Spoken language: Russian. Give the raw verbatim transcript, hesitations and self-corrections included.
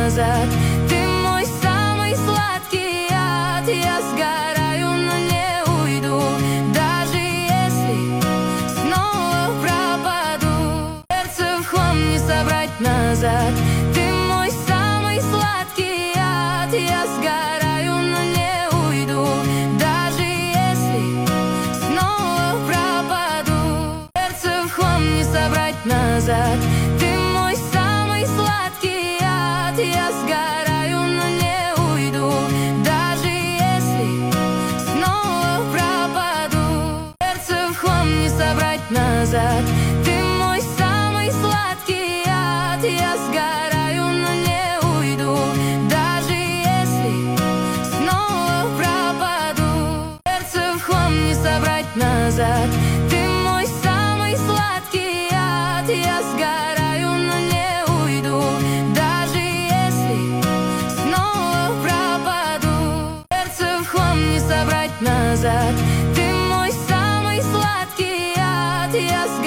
назад. Ты мой самый сладкий яд. Я сгораю, но не уйду, даже если снова пропаду. Сердце в хлам не собрать назад. Ты мой самый сладкий яд. Я сгораю, но не уйду, даже если снова пропаду. Сердце в хлам не собрать назад. Ты мой самый сладкий яд. Я сгораю, но не уйду, даже если снова пропаду. Сердце в хлам не собрать назад. Ты мой самый сладкий яд. Я сгораю, но не уйду, даже если снова пропаду. Сердце в хлам не собрать назад. Ты мой самый сладкий яд. Я сгораю, но не уйду, даже если снова пропаду. Сердце в хлам не собрать назад. Ты мой самый сладкий яд. Я